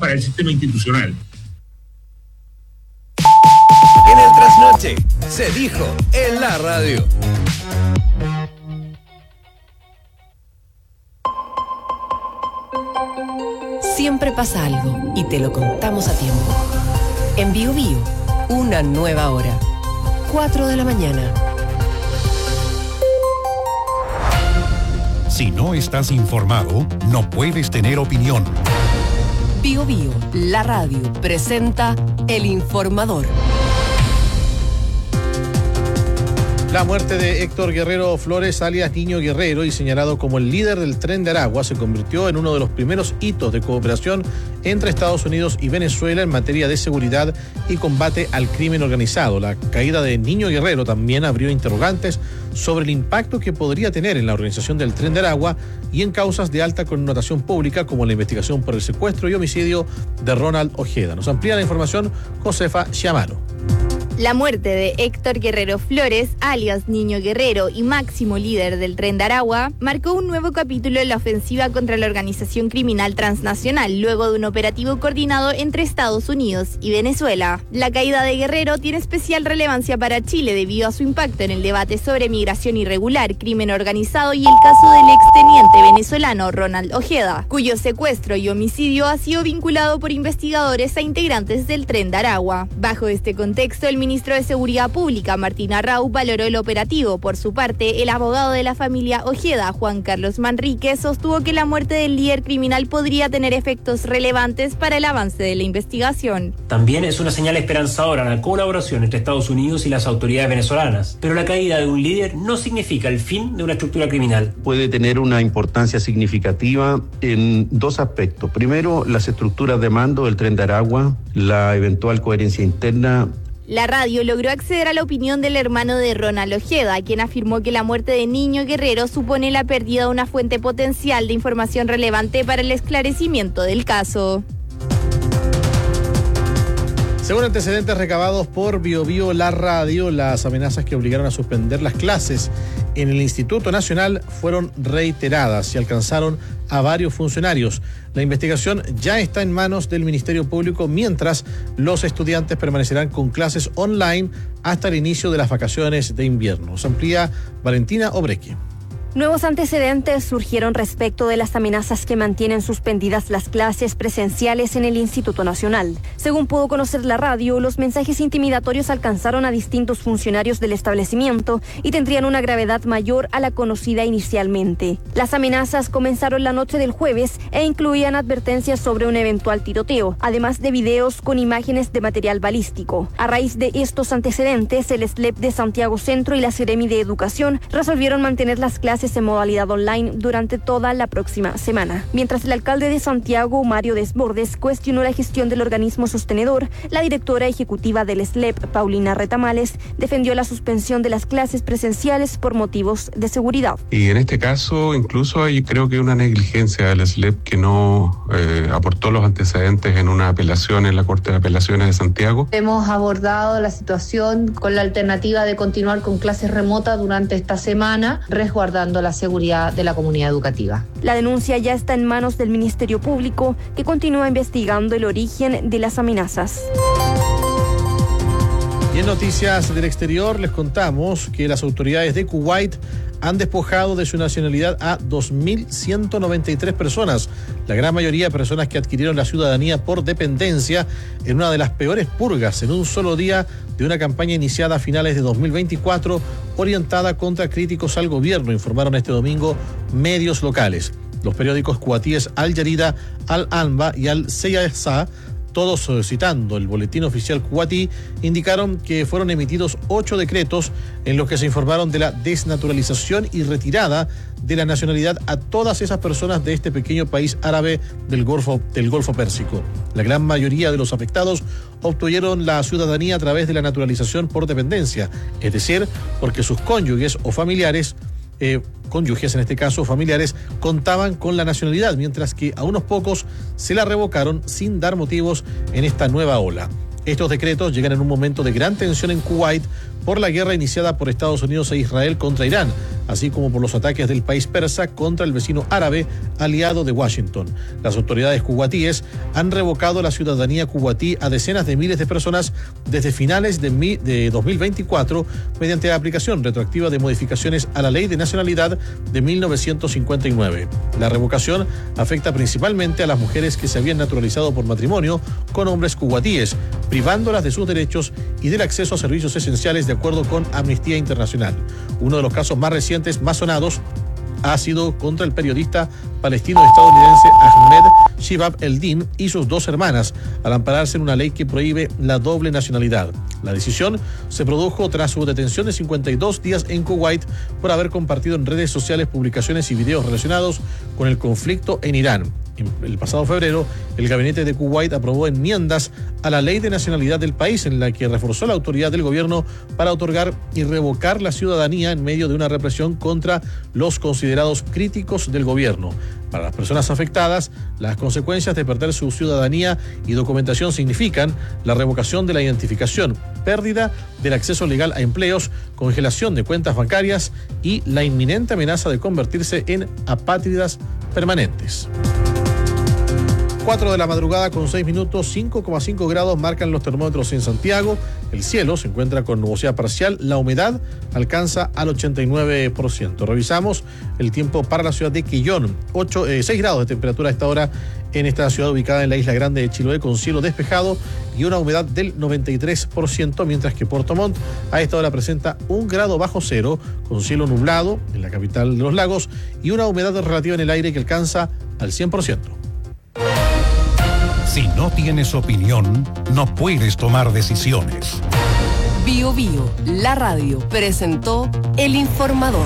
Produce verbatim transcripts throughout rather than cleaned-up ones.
para el sistema institucional. En el trasnoche se dijo en la radio. Siempre pasa algo y te lo contamos a tiempo. En Bio Bio, una nueva hora. cuatro de la mañana. Si no estás informado, no puedes tener opinión. Bio Bio, la radio, presenta El Informador. La muerte de Héctor Guerrero Flores, alias Niño Guerrero, y señalado como el líder del Tren de Aragua, se convirtió en uno de los primeros hitos de cooperación entre Estados Unidos y Venezuela en materia de seguridad y combate al crimen organizado. La caída de Niño Guerrero también abrió interrogantes sobre el impacto que podría tener en la organización del Tren de Aragua y en causas de alta connotación pública como la investigación por el secuestro y homicidio de Ronald Ojeda. Nos amplía la información Josefa Chiamaro. La muerte de Héctor Guerrero Flores, alias Niño Guerrero y máximo líder del Tren de Aragua, marcó un nuevo capítulo en la ofensiva contra la organización criminal transnacional, luego de un operativo coordinado entre Estados Unidos y Venezuela. La caída de Guerrero tiene especial relevancia para Chile debido a su impacto en el debate sobre migración irregular, crimen organizado y el caso del exteniente venezolano Ronald Ojeda, cuyo secuestro y homicidio ha sido vinculado por investigadores a integrantes del Tren de Aragua. Bajo este contexto, el ministro de Seguridad Pública, Martín Arrau, valoró el operativo. Por su parte, el abogado de la familia Ojeda, Juan Carlos Manrique, sostuvo que la muerte del líder criminal podría tener efectos relevantes para el avance de la investigación. También es una señal esperanzadora la colaboración entre Estados Unidos y las autoridades venezolanas, pero la caída de un líder no significa el fin de una estructura criminal. Puede tener una importancia significativa en dos aspectos. Primero, las estructuras de mando del Tren de Aragua, la eventual coherencia interna. La radio logró acceder a la opinión del hermano de Ronald Ojeda, quien afirmó que la muerte de Niño Guerrero supone la pérdida de una fuente potencial de información relevante para el esclarecimiento del caso. Según antecedentes recabados por Bio Bio, la radio, las amenazas que obligaron a suspender las clases en el Instituto Nacional fueron reiteradas y alcanzaron a varios funcionarios. La investigación ya está en manos del Ministerio Público, mientras los estudiantes permanecerán con clases online hasta el inicio de las vacaciones de invierno. Se amplía Valentina Obrequi. Nuevos antecedentes surgieron respecto de las amenazas que mantienen suspendidas las clases presenciales en el Instituto Nacional. Según pudo conocer la radio, los mensajes intimidatorios alcanzaron a distintos funcionarios del establecimiento y tendrían una gravedad mayor a la conocida inicialmente. Las amenazas comenzaron la noche del jueves e incluían advertencias sobre un eventual tiroteo, además de videos con imágenes de material balístico. A raíz de estos antecedentes, el S L E P de Santiago Centro y la Seremi de Educación resolvieron mantener las clases en modalidad online durante toda la próxima semana. Mientras el alcalde de Santiago, Mario Desbordes, cuestionó la gestión del organismo sostenedor, la directora ejecutiva del S L E P, Paulina Retamales, defendió la suspensión de las clases presenciales por motivos de seguridad. Y en este caso, incluso hay creo que una negligencia del S L E P que no eh, aportó los antecedentes en una apelación en la Corte de Apelaciones de Santiago. Hemos abordado la situación con la alternativa de continuar con clases remotas durante esta semana, resguardando la seguridad de la comunidad educativa. La denuncia ya está en manos del Ministerio Público, que continúa investigando el origen de las amenazas. Y en noticias del exterior les contamos que las autoridades de Kuwait han despojado de su nacionalidad a dos mil ciento noventa y tres personas, la gran mayoría de personas que adquirieron la ciudadanía por dependencia en una de las peores purgas en un solo día de una campaña iniciada a finales de dos mil veinticuatro orientada contra críticos al gobierno, informaron este domingo medios locales. Los periódicos kuwaitíes Al Jarida, Al Anba y Al Siyasa, todos citando el boletín oficial kuwaití, indicaron que fueron emitidos ocho decretos en los que se informaron de la desnaturalización y retirada de la nacionalidad a todas esas personas de este pequeño país árabe del Golfo, del Golfo Pérsico. La gran mayoría de los afectados obtuvieron la ciudadanía a través de la naturalización por dependencia, es decir, porque sus cónyuges o familiares Eh, cónyuges, en este caso familiares, contaban con la nacionalidad, mientras que a unos pocos se la revocaron sin dar motivos en esta nueva ola. Estos decretos llegan en un momento de gran tensión en Kuwait por la guerra iniciada por Estados Unidos e Israel contra Irán, así como por los ataques del país persa contra el vecino árabe aliado de Washington. Las autoridades cubatíes han revocado la ciudadanía cubatí a decenas de miles de personas desde finales de, mi, de dos mil veinticuatro mediante la aplicación retroactiva de modificaciones a la ley de nacionalidad de mil novecientos cincuenta y nueve. La revocación afecta principalmente a las mujeres que se habían naturalizado por matrimonio con hombres cubatíes, privándolas de sus derechos y del acceso a servicios esenciales de acuerdo con Amnistía Internacional. Uno de los casos más recientes, más sonados, ha sido contra el periodista palestino-estadounidense Ahmed Shihab Eldin y sus dos hermanas, al ampararse en una ley que prohíbe la doble nacionalidad. La decisión se produjo tras su detención de cincuenta y dos días en Kuwait por haber compartido en redes sociales publicaciones y videos relacionados con el conflicto en Irán. El pasado febrero, el gabinete de Kuwait aprobó enmiendas a la ley de nacionalidad del país en la que reforzó la autoridad del gobierno para otorgar y revocar la ciudadanía en medio de una represión contra los considerados críticos del gobierno. Para las personas afectadas, las consecuencias de perder su ciudadanía y documentación significan la revocación de la identificación, pérdida del acceso legal a empleos, congelación de cuentas bancarias y la inminente amenaza de convertirse en apátridas permanentes. cuatro de la madrugada con seis minutos, cinco coma cinco grados marcan los termómetros en Santiago. El cielo se encuentra con nubosidad parcial, la humedad alcanza al ochenta y nueve por ciento. Revisamos el tiempo para la ciudad de Quillón, ocho, eh, seis grados de temperatura a esta hora en esta ciudad ubicada en la isla grande de Chiloé con cielo despejado y una humedad del noventa y tres por ciento, mientras que Puerto Montt a esta hora presenta un grado bajo cero con cielo nublado en la capital de los lagos y una humedad relativa en el aire que alcanza al cien por ciento. Si no tienes opinión, no puedes tomar decisiones. Bio Bio, la radio, presentó El Informador.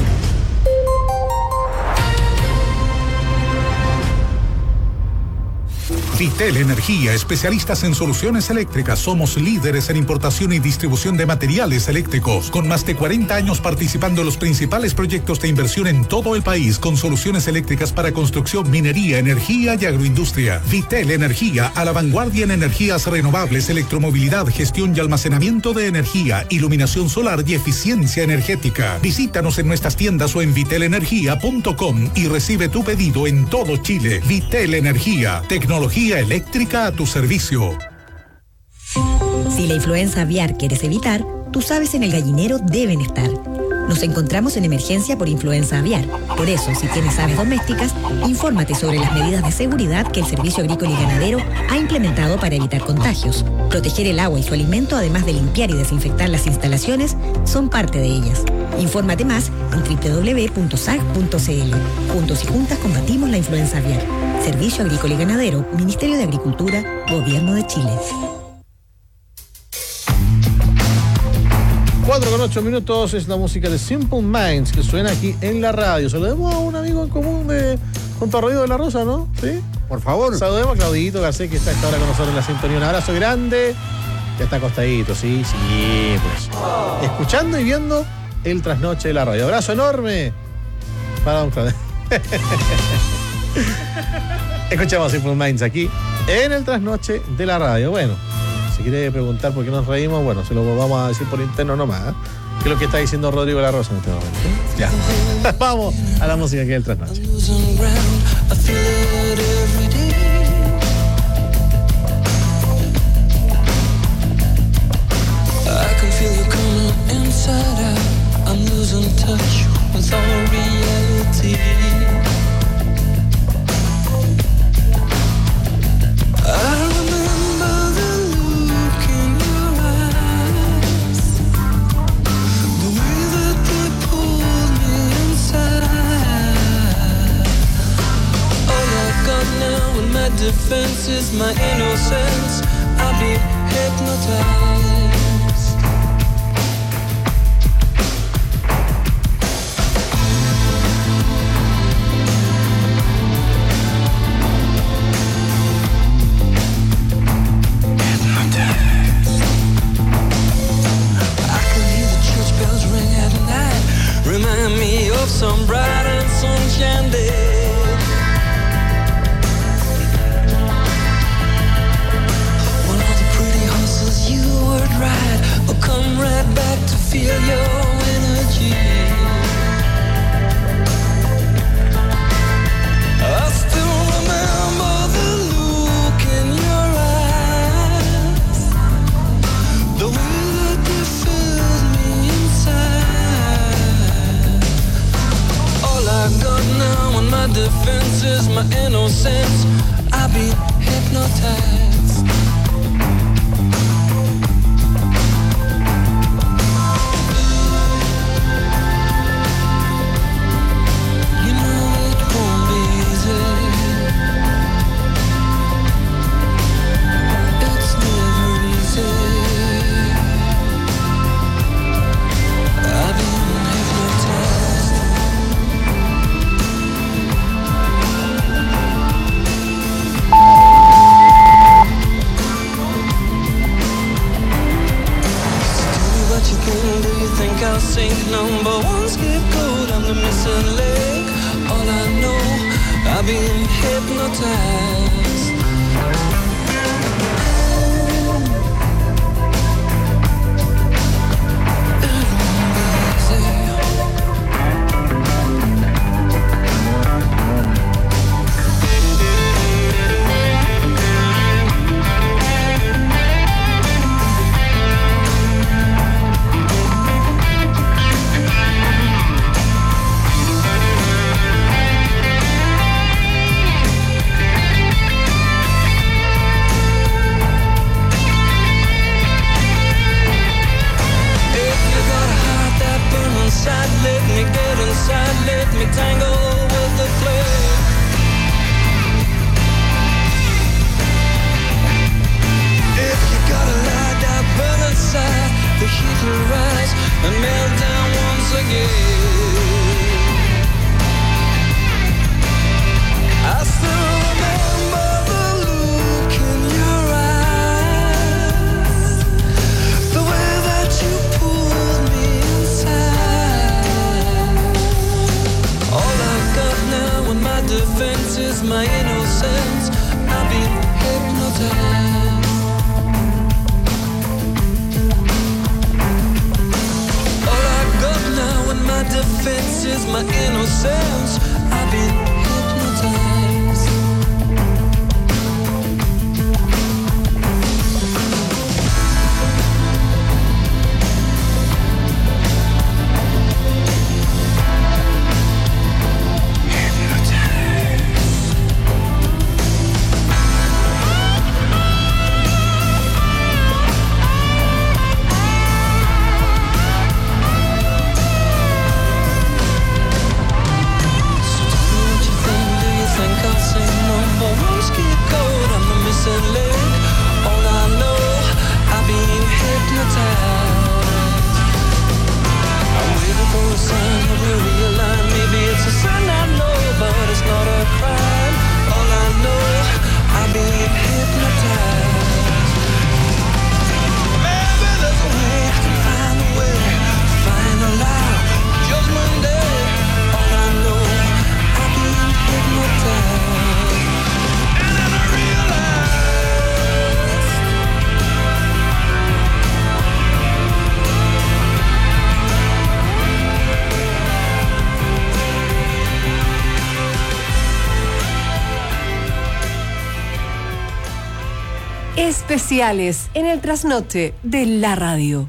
Vitel Energía, especialistas en soluciones eléctricas. Somos líderes en importación y distribución de materiales eléctricos, con más de cuarenta años participando en los principales proyectos de inversión en todo el país, con soluciones eléctricas para construcción, minería, energía y agroindustria. Vitel Energía, a la vanguardia en energías renovables, electromovilidad, gestión y almacenamiento de energía, iluminación solar y eficiencia energética. Visítanos en nuestras tiendas o en vitel energía punto com y recibe tu pedido en todo Chile. Vitel Energía, tecnología eléctrica a tu servicio. Si la influenza aviar quieres evitar, tus aves en el gallinero deben estar. Nos encontramos en emergencia por influenza aviar. Por eso, si tienes aves domésticas, infórmate sobre las medidas de seguridad que el Servicio Agrícola y Ganadero ha implementado para evitar contagios. Proteger el agua y su alimento, además de limpiar y desinfectar las instalaciones, son parte de ellas. Infórmate más en doble u doble u doble u punto s a g punto c l. Juntos y juntas combatimos la influenza aviar. Servicio Agrícola y Ganadero, Ministerio de Agricultura, Gobierno de Chile. cuatro con ocho minutos es la música de Simple Minds que suena aquí en la radio. Saludemos a un amigo en común de Junto a Rodrigo de la Rosa, ¿no? ¿Sí? Por favor. Saludemos a Claudito Garcés, que está a esta hora con nosotros en la sintonía. Un abrazo grande. Ya está acostadito, sí, sí, pues. Oh. Escuchando y viendo el trasnoche de la radio. Abrazo enorme para don Claudio. Escuchamos Simple Minds aquí en el trasnoche de la radio. Bueno, si quiere preguntar por qué nos reímos, bueno, se lo vamos a decir por interno nomás, ¿eh? Que es lo que está diciendo Rodrigo La Rosa en este momento. Ya. Vamos a la música aquí del trasnoche. Defense is my innocence. I'll be hypnotized. Hypnotized. I can hear the church bells ring at night. Remind me of some bright and sunshine day. Ride, or come right back to feel your energy. Especiales en el trasnoche de la radio.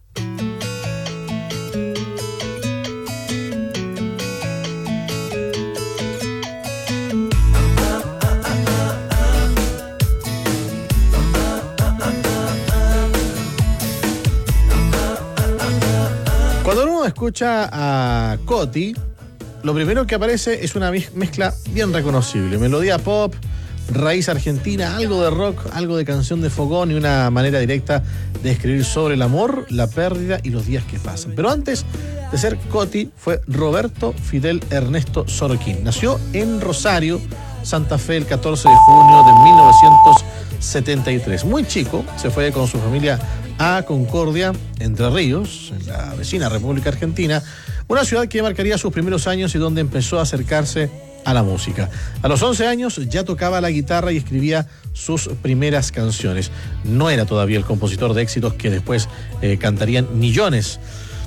Cuando uno escucha a Coti, lo primero que aparece es una mezcla bien reconocible. Melodía pop, raíz argentina, algo de rock, algo de canción de fogón y una manera directa de escribir sobre el amor, la pérdida y los días que pasan. Pero antes de ser Coti fue Roberto Fidel Ernesto Sorokin. Nació en Rosario, Santa Fe, el catorce de junio de mil novecientos setenta y tres. Muy chico, se fue con su familia a Concordia, Entre Ríos, en la vecina República Argentina, una ciudad que marcaría sus primeros años y donde empezó a acercarse a la música. A los once años ya tocaba la guitarra y escribía sus primeras canciones. No era todavía el compositor de éxitos que después eh, cantarían millones.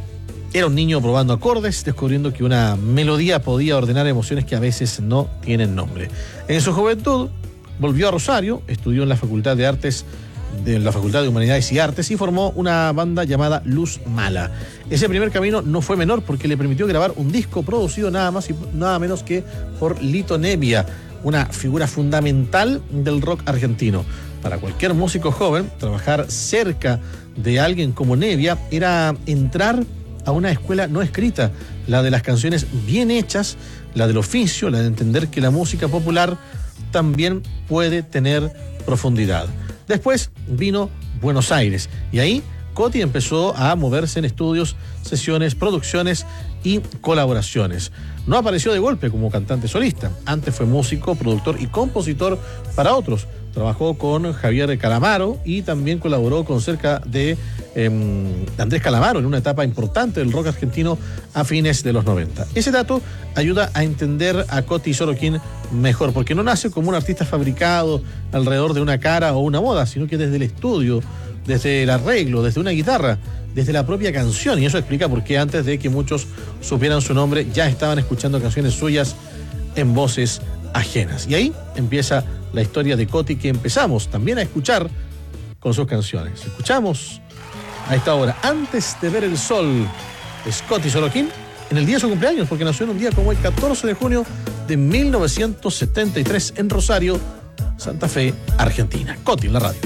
Era un niño probando acordes, descubriendo que una melodía podía ordenar emociones que a veces no tienen nombre. En su juventud volvió a Rosario, estudió en la Facultad de Artes de la Facultad de Humanidades y Artes y formó una banda llamada Luz Mala. Ese primer camino no fue menor porque le permitió grabar un disco producido nada más y nada menos que por Lito Nebbia, una figura fundamental del rock argentino. Para cualquier músico joven, trabajar cerca de alguien como Nebbia era entrar a una escuela no escrita, la de las canciones bien hechas, la del oficio, la de entender que la música popular también puede tener profundidad. Después vino Buenos Aires y ahí Coti empezó a moverse en estudios, sesiones, producciones y colaboraciones. No apareció de golpe como cantante solista. Antes fue músico, productor y compositor para otros. Trabajó con Javier Calamaro y también colaboró con cerca de eh, Andrés Calamaro en una etapa importante del rock argentino a fines de los noventa. Ese dato ayuda a entender a Coti Sorokin mejor, porque no nace como un artista fabricado alrededor de una cara o una moda, sino que desde el estudio, desde el arreglo, desde una guitarra, desde la propia canción. Y eso explica por qué antes de que muchos supieran su nombre ya estaban escuchando canciones suyas en voces ajenas. Y ahí empieza la historia de Coti que empezamos también a escuchar con sus canciones. Escuchamos a esta hora, Antes de ver el sol, es Coti Sorokin en el día de su cumpleaños, porque nació en un día como el catorce de junio de mil novecientos setenta y tres en Rosario, Santa Fe, Argentina. Coti en la radio.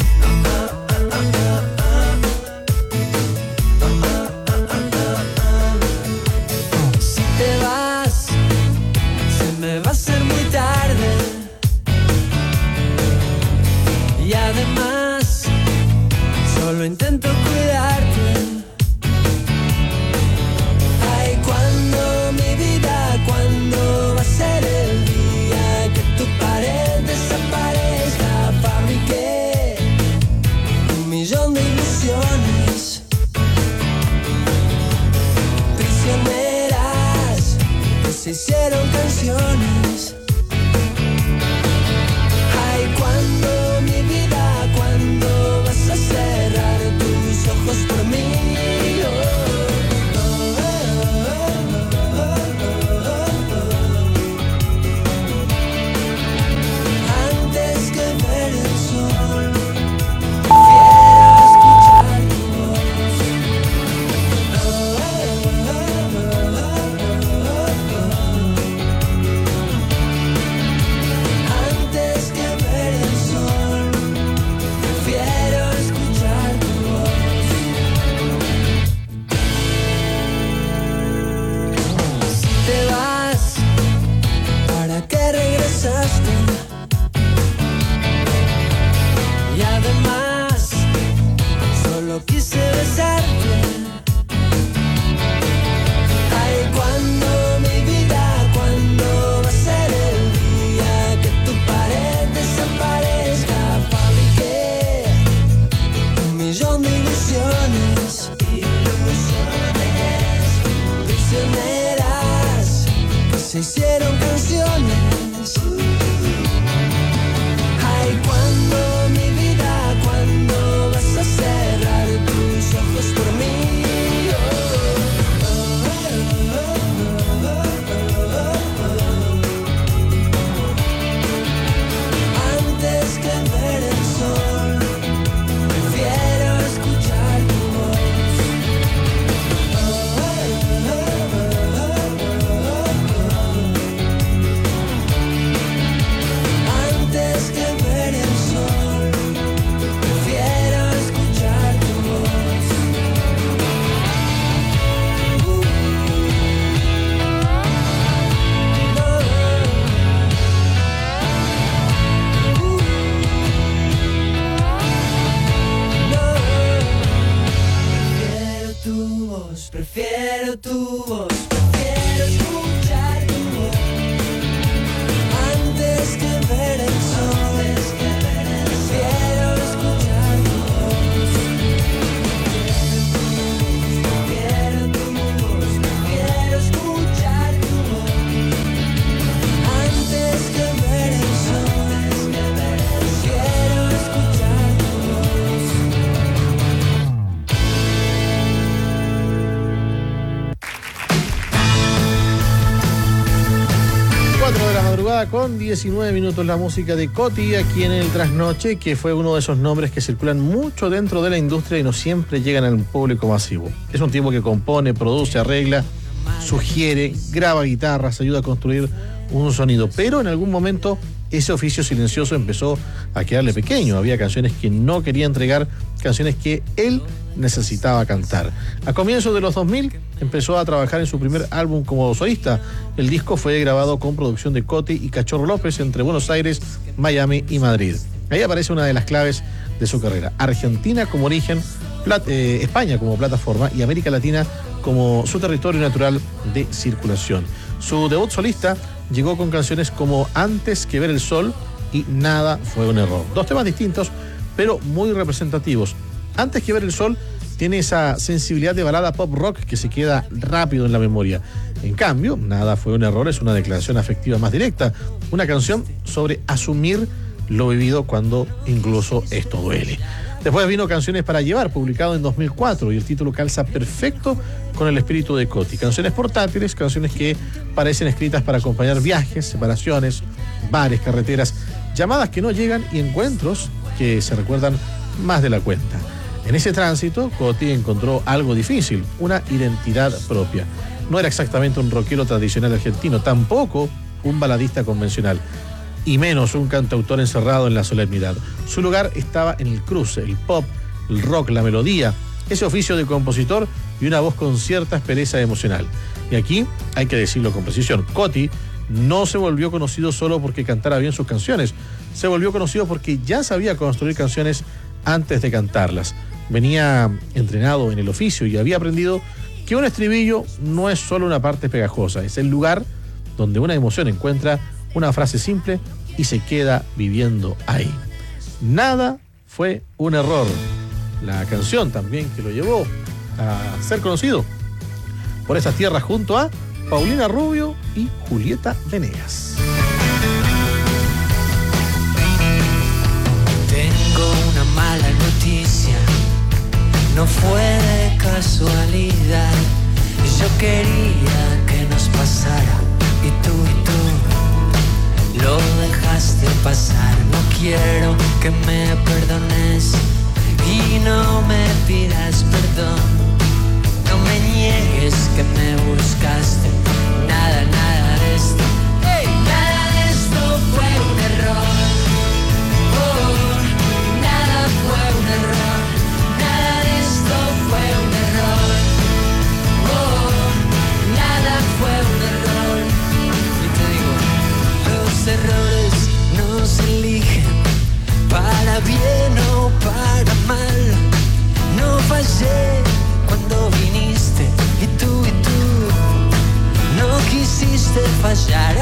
Si te vas, se me va a hacer muy tarde. Y además, solo intento cuidarte. Ay, cuando mi vida, cuando va a ser el día que tu pared desaparezca. Fabriqué un millón de ilusiones prisioneras que se hicieron canciones. Ay, cuando mi vida, cuando Prefiero tu voz, prefiero escuchar tu voz antes que ver el sol. Prefiero escuchar tu voz. Prefiero tu voz, prefiero escuchar tu voz antes que ver el sol. Prefiero escuchar tu voz. cuatro de la madrugada con diecinueve minutos, la música de Coti aquí en el Trasnoche, que fue uno de esos nombres que circulan mucho dentro de la industria y no siempre llegan al público masivo. Es un tipo que compone, produce, arregla, sugiere, graba guitarras, ayuda a construir un sonido, pero en algún momento ese oficio silencioso empezó a quedarle pequeño. Había canciones que no quería entregar, canciones que él necesitaba cantar. A comienzos de los dos mil empezó a trabajar en su primer álbum como solista. El disco fue grabado con producción de Coti y Cachorro López entre Buenos Aires, Miami y Madrid. Ahí aparece una de las claves de su carrera. Argentina como origen, Plat- eh, España como plataforma y América Latina como su territorio natural de circulación. Su debut solista llegó con canciones como Antes que ver el sol y Nada fue un error. Dos temas distintos, pero muy representativos. Antes que ver el sol tiene esa sensibilidad de balada pop rock que se queda rápido en la memoria. En cambio, Nada fue un error es una declaración afectiva más directa, una canción sobre asumir lo vivido cuando incluso esto duele. Después vino Canciones para llevar, publicado en dos mil cuatro, y el título calza perfecto con el espíritu de Coti. Canciones portátiles, canciones que parecen escritas para acompañar viajes, separaciones, bares, carreteras, llamadas que no llegan y encuentros que se recuerdan más de la cuenta. En ese tránsito, Coti encontró algo difícil, una identidad propia. No era exactamente un rockero tradicional argentino, tampoco un baladista convencional, y menos un cantautor encerrado en la solemnidad. Su lugar estaba en el cruce, el pop, el rock, la melodía, ese oficio de compositor y una voz con cierta aspereza emocional. Y aquí hay que decirlo con precisión, Coti no se volvió conocido solo porque cantara bien sus canciones, se volvió conocido porque ya sabía construir canciones antes de cantarlas. Venía entrenado en el oficio y había aprendido que un estribillo no es solo una parte pegajosa, es el lugar donde una emoción encuentra una frase simple y se queda viviendo ahí. Nada fue un error. La canción también que lo llevó a ser conocido por esas tierras junto a Paulina Rubio y Julieta Venegas. Tengo una mala noticia, no fue de casualidad. Yo quería que nos pasara y tú y tú lo dejaste pasar. No quiero que me perdones y no me pidas perdón. No me niegues que me buscaste. Nada, nada de esto, hey, nada de esto fue un error. Oh, nada fue un error. Nada de esto fue un error. Oh, nada fue un error. Y te digo, los errores no se eligen para bien o para mal. No fallé cuando viniste y tú y tú no quisiste fallar.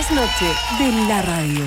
trasnoche de la radio.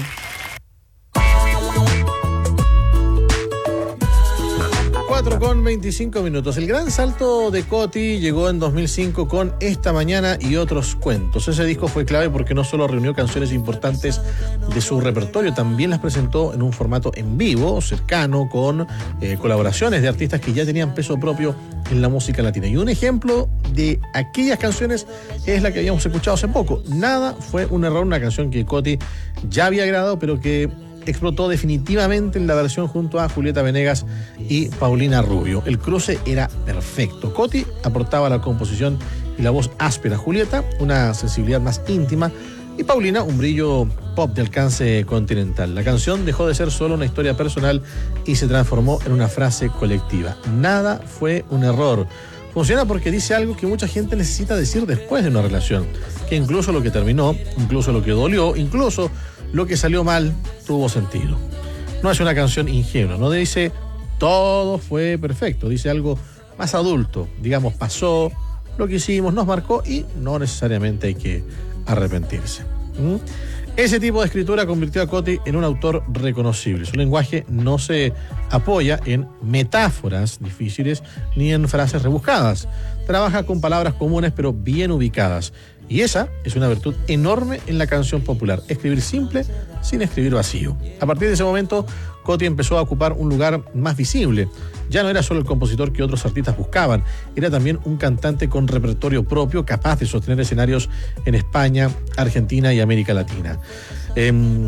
cuatro con veinticinco minutos. El gran salto de Coti llegó en dos mil cinco con Esta Mañana y Otros Cuentos. Ese disco fue clave porque no solo reunió canciones importantes de su repertorio, también las presentó en un formato en vivo, cercano, con eh, colaboraciones de artistas que ya tenían peso propio en la música latina. Y un ejemplo de aquellas canciones es la que habíamos escuchado hace poco. Nada fue un error, una canción que Coti ya había grabado, pero que explotó definitivamente en la versión junto a Julieta Venegas y Paulina Rubio. El cruce era perfecto. Coti aportaba la composición y la voz áspera. Julieta, una sensibilidad más íntima, y Paulina, un brillo pop de alcance continental. La canción dejó de ser solo una historia personal y se transformó en una frase colectiva. Nada fue un error. Funciona porque dice algo que mucha gente necesita decir después de una relación, que incluso lo que terminó, incluso lo que dolió, incluso lo que salió mal, tuvo sentido. No es una canción ingenua, no dice todo fue perfecto, dice algo más adulto, digamos, pasó, lo que hicimos nos marcó y no necesariamente hay que arrepentirse. ¿Mm? Ese tipo de escritura convirtió a Coti en un autor reconocible. Su lenguaje no se apoya en metáforas difíciles ni en frases rebuscadas. Trabaja con palabras comunes pero bien ubicadas. Y esa es una virtud enorme en la canción popular. Escribir simple sin escribir vacío. A partir de ese momento, Coti empezó a ocupar un lugar más visible. Ya no era solo el compositor que otros artistas buscaban, era también un cantante con repertorio propio, capaz de sostener escenarios en España, Argentina y América Latina. Eh,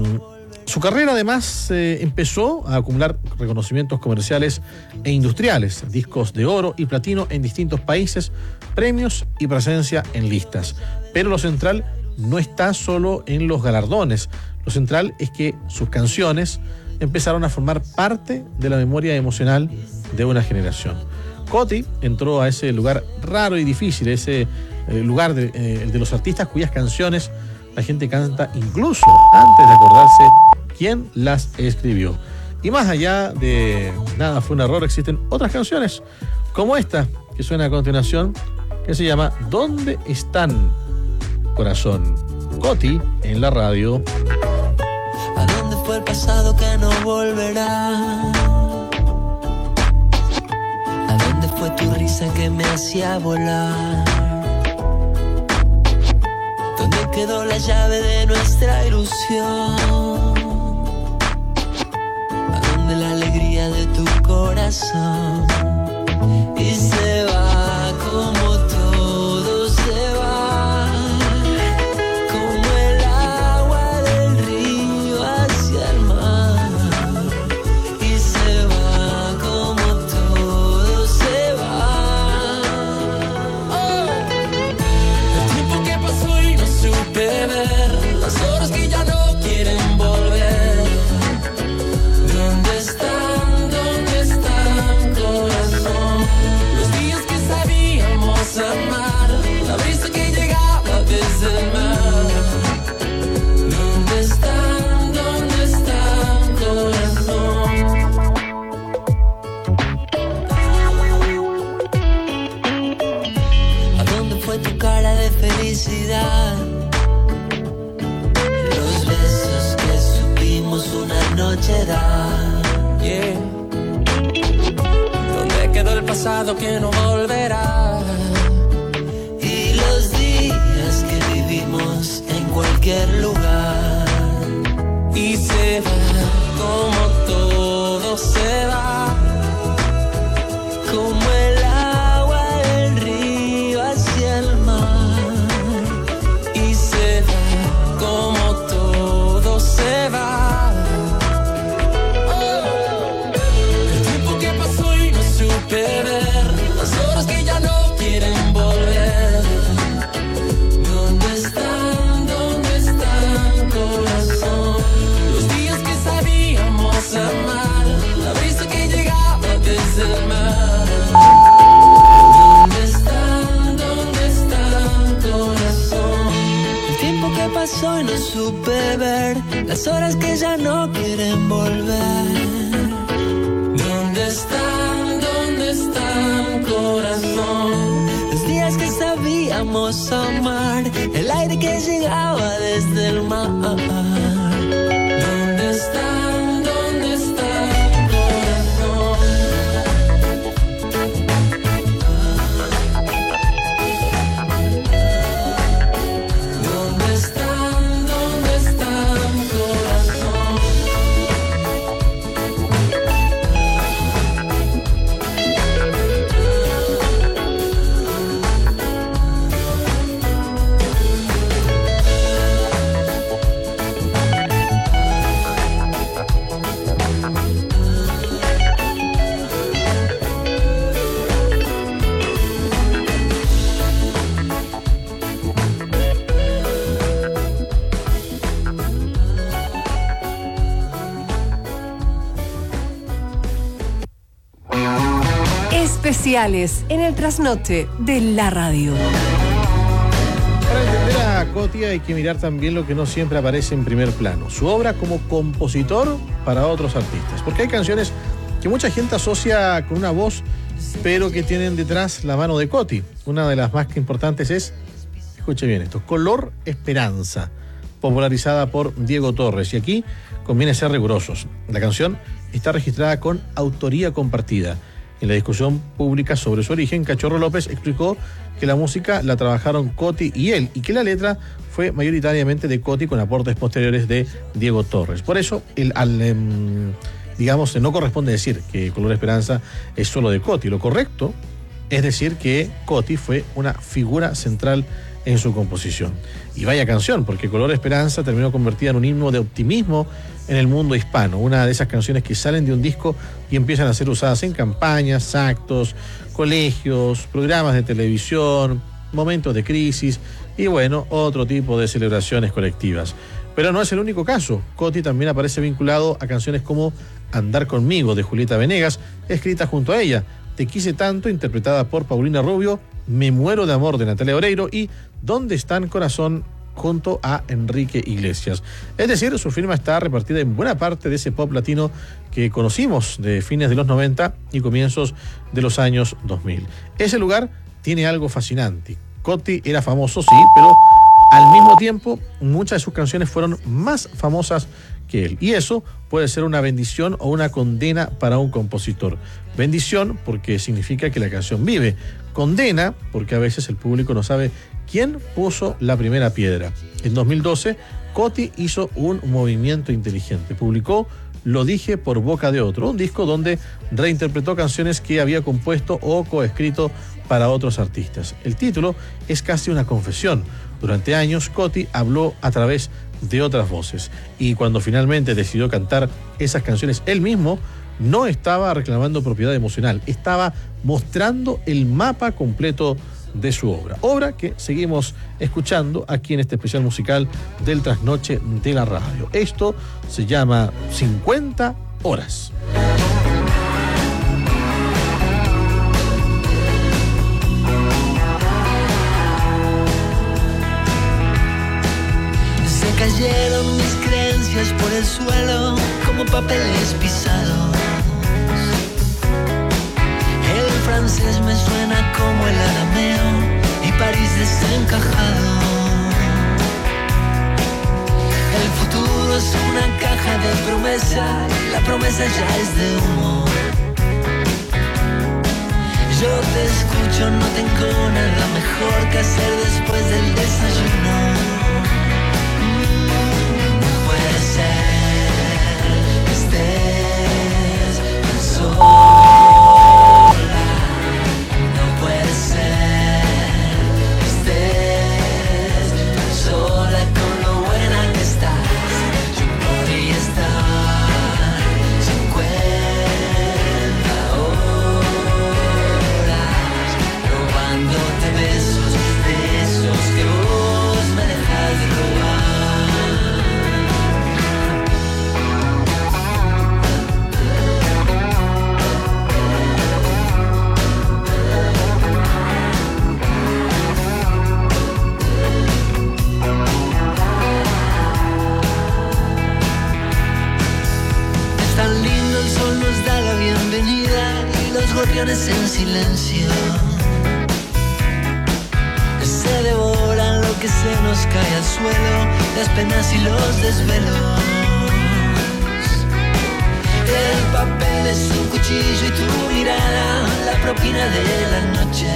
Su carrera además eh, empezó a acumular reconocimientos comerciales e industriales, discos de oro y platino en distintos países, premios y presencia en listas. Pero lo central no está solo en los galardones. Lo central es que sus canciones empezaron a formar parte de la memoria emocional de una generación. Coti entró a ese lugar raro y difícil, ese eh, lugar de, eh, de los artistas cuyas canciones la gente canta incluso antes de acordarse quién las escribió. Y más allá de Nada fue un error, existen otras canciones, como esta, que suena a continuación, que se llama ¿Dónde están, corazón? Coti en la radio. ¿A dónde fue el pasado que no volverá? ¿A dónde fue tu risa que me hacía volar? ¿Dónde quedó la llave de nuestra ilusión? De la alegría de tu corazón. Y se va como todo se va, como el agua del río hacia el mar. Y se va como todo se va. Oh. El tiempo que pasó y no supe ver, las horas que ya no quieren volver. ¿Dónde están? ¿Dónde están, corazón? Los días que sabíamos amar, la brisa que llegaba desde el mar. ¿Dónde están? ¿Dónde están, corazón? ¿A dónde fue tu cara de felicidad? Los besos que supimos una noche dar. Yeah. ¿Dónde quedó el pasado que no volverá? Y los días que vivimos en cualquier lugar. Y se va como todo se va, como el agua del río hacia el mar. Y se va como todo se va. Ver las horas que ya no quieren volver. ¿Dónde están? ¿Dónde están, corazón? Los días que sabíamos amar, la brisa que llegaba desde el mar. ¿Dónde están? ¿Dónde están, corazón? El tiempo que pasó y no supe ver, las horas que ya no quieren volver. ¿Dónde están? ¿Dónde están, corazón? Los días que sabía podíamos amar, el aire que llegaba desde el mar. ¿Dónde están? ¿Dónde está el corazón? ¿Dónde están? ¿Dónde están, corazón? Especiales en el trasnoche de la radio. Para entender a Coti hay que mirar también lo que no siempre aparece en primer plano, su obra como compositor para otros artistas, porque hay canciones que mucha gente asocia con una voz, pero que tienen detrás la mano de Coti. Una de las más importantes es, escuche bien esto, Color Esperanza, popularizada por Diego Torres, y aquí conviene ser rigurosos. La canción está registrada con autoría compartida. En la discusión pública sobre su origen, Cachorro López explicó que la música la trabajaron Coti y él, y que la letra fue mayoritariamente de Coti con aportes posteriores de Diego Torres. Por eso, el, al, eh, digamos, no corresponde decir que Color Esperanza es solo de Coti. Lo correcto es decir que Coti fue una figura central en su composición. Y vaya canción, porque Color Esperanza terminó convertida en un himno de optimismo en el mundo hispano. Una de esas canciones que salen de un disco y empiezan a ser usadas en campañas, actos, colegios, programas de televisión, momentos de crisis y, bueno, otro tipo de celebraciones colectivas. Pero no es el único caso. Coti también aparece vinculado a canciones como Andar Conmigo, de Julieta Venegas, escrita junto a ella, Te Quise Tanto, interpretada por Paulina Rubio, Me Muero de Amor, de Natalia Oreiro, y ¿Dónde Están, Corazón?, junto a Enrique Iglesias. Es decir, su firma está repartida en buena parte de ese pop latino que conocimos de fines de los noventa y comienzos de los años dos mil. Ese lugar tiene algo fascinante. Coti era famoso, sí, pero al mismo tiempo muchas de sus canciones fueron más famosas que él. Y eso puede ser una bendición o una condena para un compositor. Bendición porque significa que la canción vive. Condena porque a veces el público no sabe quién puso la primera piedra. En dos mil doce, Coti hizo un movimiento inteligente. Publicó Lo Dije por Boca de Otro, un disco donde reinterpretó canciones que había compuesto o coescrito para otros artistas. El título es casi una confesión. Durante años, Coti habló a través de otras voces. Y cuando finalmente decidió cantar esas canciones él mismo, no estaba reclamando propiedad emocional, estaba mostrando el mapa completo de su obra. Obra que seguimos escuchando aquí en este especial musical del Trasnoche de la Radio. Esto se llama cincuenta horas. Se cayeron mis creencias por el suelo como papeles pisados. El francés me suena como el arameo y París desencajado. El futuro es una caja de promesa, la promesa ya es de humo. Yo te escucho, no tengo nada mejor que hacer después del desayuno. No puede ser que estés tan solo. Gorriones en silencio. Es que se nos cae al suelo, las penas y los desvelos. El papel es un cuchillo y tu mirada, la propina de la noche.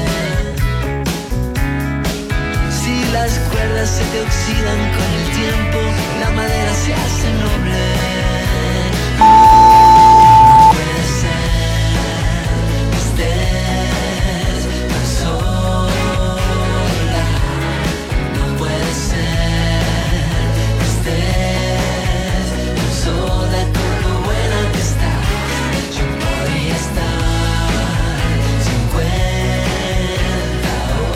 Si las cuerdas se te oxidan con el tiempo, la madera se hace noble. No puede ser que estés tan sola. No puede ser que estés tan sola con lo buena que estás. Yo podría estar cincuenta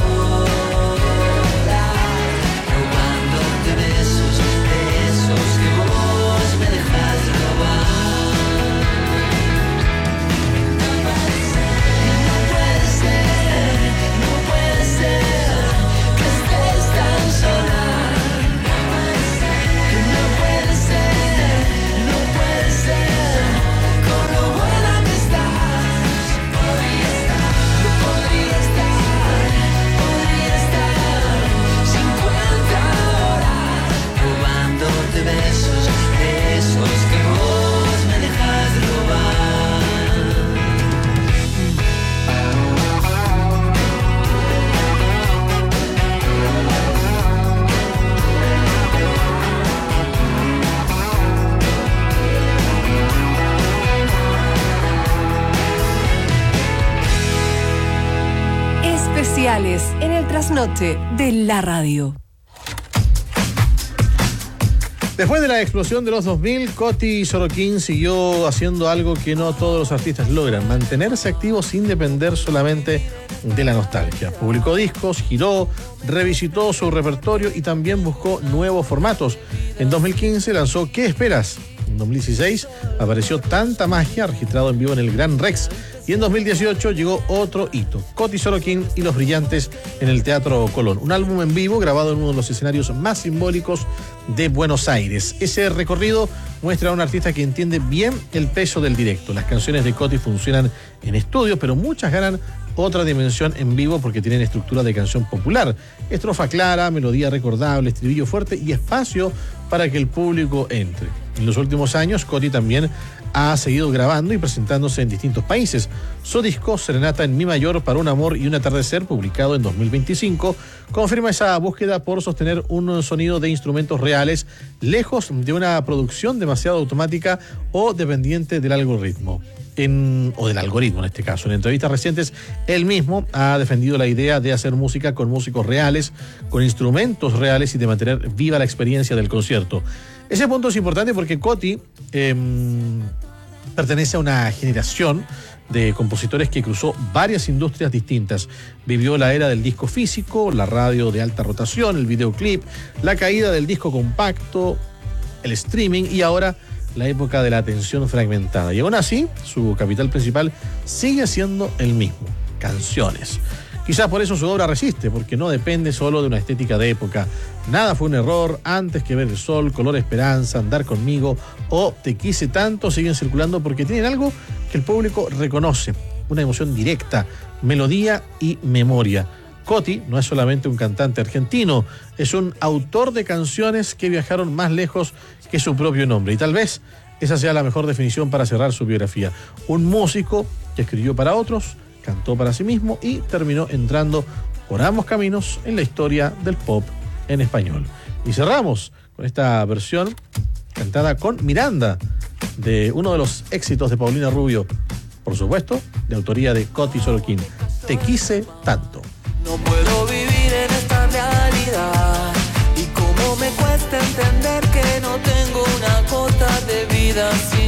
horas robándote besos, besos que vos me dejas robar. No puede ser, no puede ser que estés tan sola. Que no puede ser, no puede ser con lo buena que estás. Podría estar, podría estar, podría estar cincuenta horas robándote besos, besos que vos me dejas robar. Especiales en el trasnoche de la radio. Después de la explosión de los dos mil, Coti Sorokin siguió haciendo algo que no todos los artistas logran: mantenerse activos sin depender solamente de la nostalgia. Publicó discos, giró, revisitó su repertorio y también buscó nuevos formatos. En dos mil quince lanzó ¿Qué esperas? En dos mil dieciséis apareció Tanta Magia, registrado en vivo en el Gran Rex. Y en dos mil dieciocho llegó otro hito: Coti Sorokin y Los Brillantes en el Teatro Colón. Un álbum en vivo grabado en uno de los escenarios más simbólicos de Buenos Aires. Ese recorrido muestra a un artista que entiende bien el peso del directo. Las canciones de Coti funcionan en estudio, pero muchas ganan otra dimensión en vivo porque tienen estructura de canción popular. Estrofa clara, melodía recordable, estribillo fuerte y espacio para que el público entre. En los últimos años, Coti también ha seguido grabando y presentándose en distintos países. Su disco Serenata en Mi Mayor para un amor y un atardecer, publicado en dos mil veinticinco, confirma esa búsqueda por sostener un sonido de instrumentos reales, lejos de una producción demasiado automática o dependiente del algoritmo. En, o del algoritmo en este caso. En entrevistas recientes, él mismo ha defendido la idea de hacer música con músicos reales, con instrumentos reales y de mantener viva la experiencia del concierto. Ese punto es importante porque Coti eh, pertenece a una generación de compositores que cruzó varias industrias distintas. Vivió la era del disco físico, la radio de alta rotación, el videoclip, la caída del disco compacto, el streaming y ahora la época de la atención fragmentada. Y aún así, su capital principal sigue siendo el mismo: canciones. Quizás por eso su obra resiste, porque no depende solo de una estética de época. Nada fue un error, Antes que ver el sol, Color Esperanza, Andar conmigo o Te quise tanto siguen circulando porque tienen algo que el público reconoce: una emoción directa, melodía y memoria. Coti no es solamente un cantante argentino, es un autor de canciones que viajaron más lejos que su propio nombre. Y tal vez esa sea la mejor definición para cerrar su biografía: un músico que escribió para otros, cantó para sí mismo y terminó entrando por ambos caminos en la historia del pop en español. Y cerramos con esta versión cantada con Miranda de uno de los éxitos de Paulina Rubio, por supuesto, de autoría de Coti Sorokin: Te quise tanto. No puedo vivir en esta realidad y cómo me cuesta entender que no tengo una gota de vida sin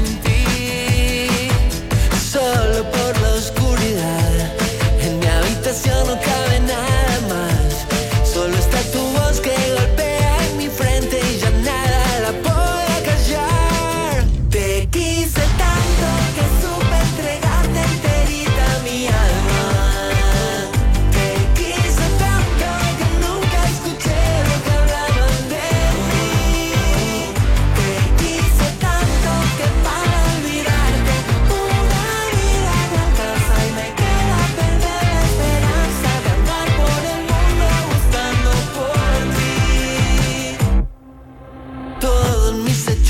ti. Solo por la oscuridad, en mi habitación no cabe nada más. Solo está tu voz que golpea en mi frente y ya nada la puede callar. Te quise tanto que supe entregarte enterita mi alma. Que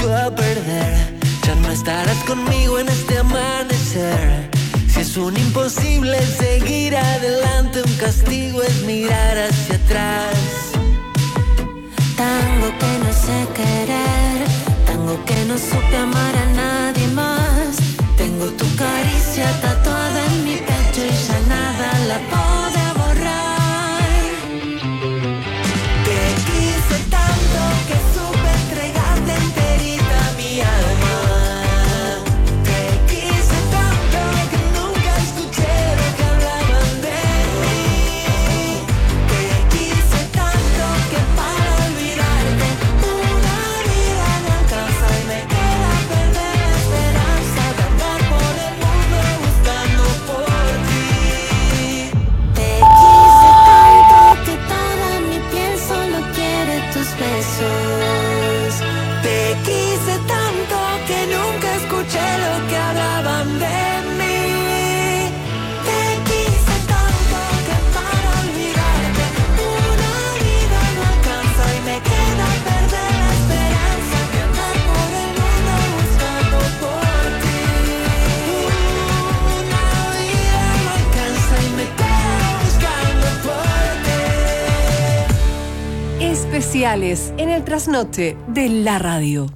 a perder. Ya no estarás conmigo en este amanecer. Si es un imposible seguir adelante, un castigo es mirar hacia atrás. Tango que no sé querer, tango que no supe amar a nadie más. Tengo tu caricia tatuada en mi pecho y ya nada la puede borrar. Te quise tanto que supe entregarte enterita mi alma. Te quise tanto que nunca escuché lo que hablaban de mí. Te quise tanto que para olvidarte una vida no alcanza y me queda perder la esperanza de andar por el mundo buscando por ti. Te quise tanto que toda mi piel solo quiere tus besos. Te quise tanto que nunca escuché lo que hablaban de mí. Te quise tanto que para olvidarte una vida no alcanza y me queda perder la esperanza de andar por el mundo buscando por ti. Una vida no alcanza y me queda buscando por ti. Especiales en el trasnoche de la radio.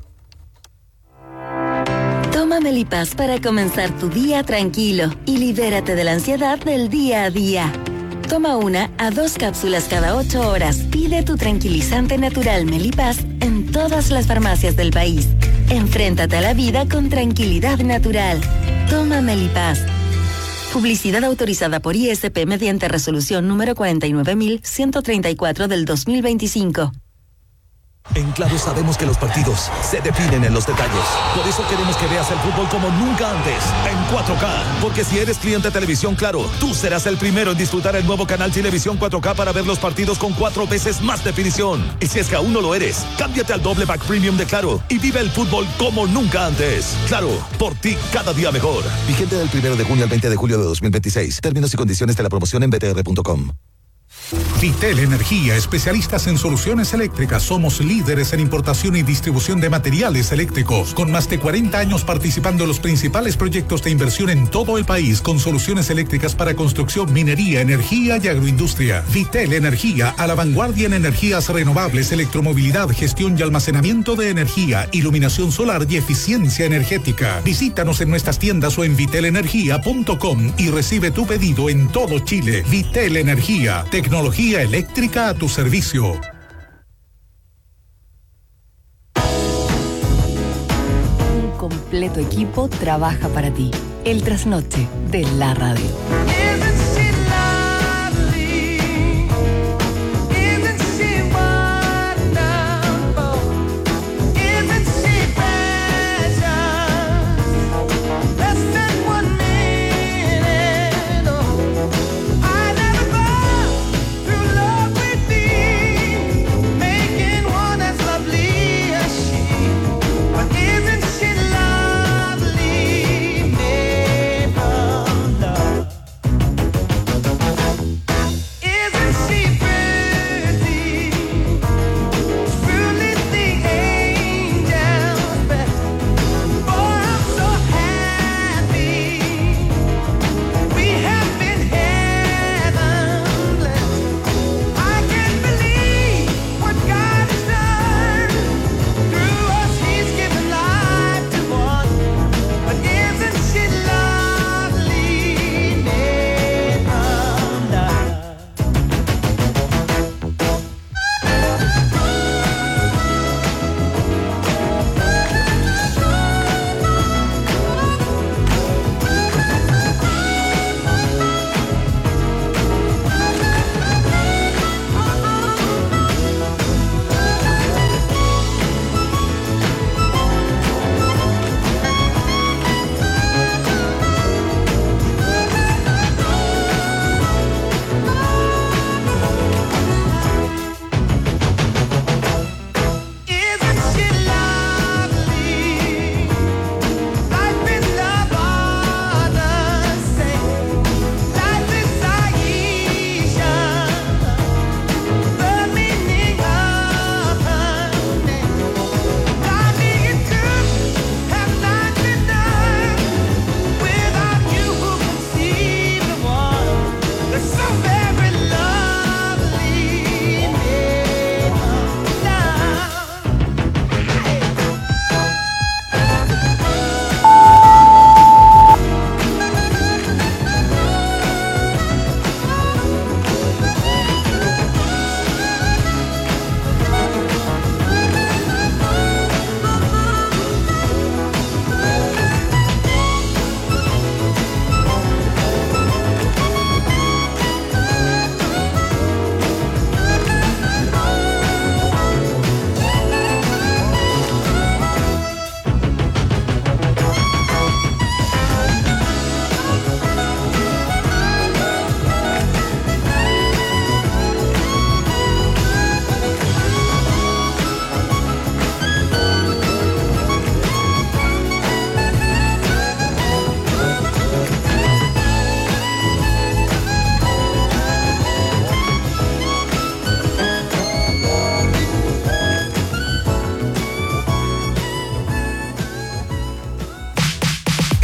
Toma Melipaz para comenzar tu día tranquilo y libérate de la ansiedad del día a día. Toma una a dos cápsulas cada ocho horas. Pide tu tranquilizante natural Melipaz en todas las farmacias del país. Enfréntate a la vida con tranquilidad natural. Toma Melipaz. Publicidad autorizada por I S P mediante resolución número cuarenta y nueve mil ciento treinta y cuatro del dos mil veinticinco. En Claro sabemos que los partidos se definen en los detalles. Por eso queremos que veas el fútbol como nunca antes, en cuatro K. Porque si eres cliente de Televisión Claro, tú serás el primero en disfrutar el nuevo canal Televisión cuatro K para ver los partidos con cuatro veces más definición. Y si es que aún no lo eres, cámbiate al doble pack premium de Claro y vive el fútbol como nunca antes. Claro, por ti cada día mejor. Vigente del primero de junio al veinte de julio de dos mil veintiséis. Términos y condiciones de la promoción en b t r punto com. Vitel Energía, especialistas en soluciones eléctricas. Somos líderes en importación y distribución de materiales eléctricos, con más de cuarenta años participando en los principales proyectos de inversión en todo el país, con soluciones eléctricas para construcción, minería, energía y agroindustria. Vitel Energía, a la vanguardia en energías renovables, electromovilidad, gestión y almacenamiento de energía, iluminación solar y eficiencia energética. Visítanos en nuestras tiendas o en vitel energía punto com y recibe tu pedido en todo Chile. Vitel Energía, tecnología eléctrica a tu servicio. Un completo equipo trabaja para ti. El trasnoche de la radio.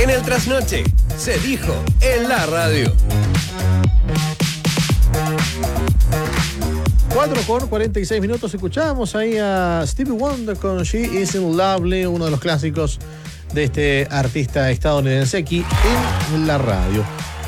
En el trasnoche, se dijo en la radio. cuatro con cuarenta y seis minutos, escuchábamos ahí a Stevie Wonder con She Isn't Lovely, uno de los clásicos de este artista estadounidense aquí en la radio.